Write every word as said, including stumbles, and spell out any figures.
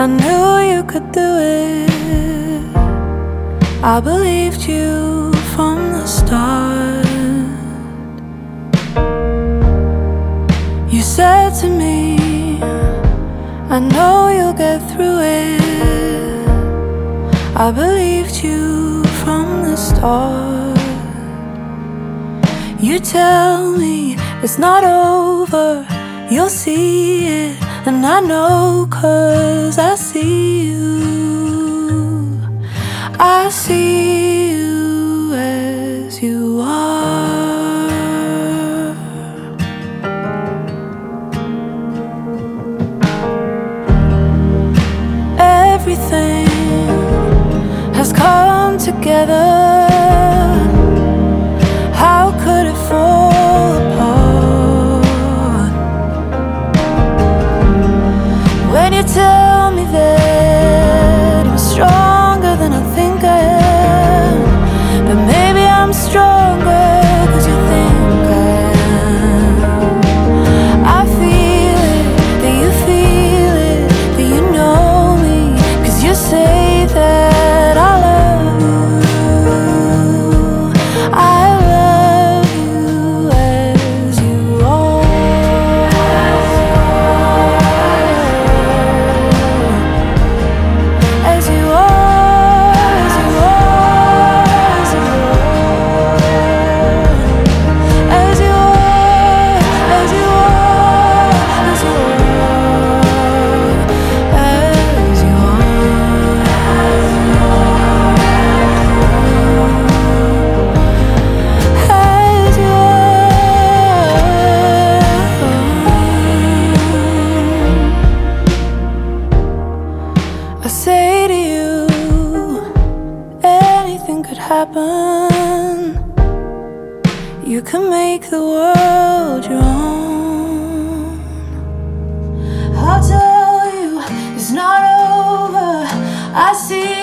I knew you could do it. I believed you from the start. You said to me, I know you'll get through it. I believed you from the start. You tell me it's not over, you'll see it. And I know 'cause I see you. I see you as you are. Everything has come together. How could it fall apart? When you tell me that I'm stronger than I think I am, but maybe I'm stronger 'cause you think I am. I feel it, that you feel it, that you know me, 'cause you say that I love you. I love you as you are. As you are, as you are, as you are. As you are, as you are, as you are. As you As you are. I say to you, anything could happen. You can make the world your own. I'll tell you, it's not over. I see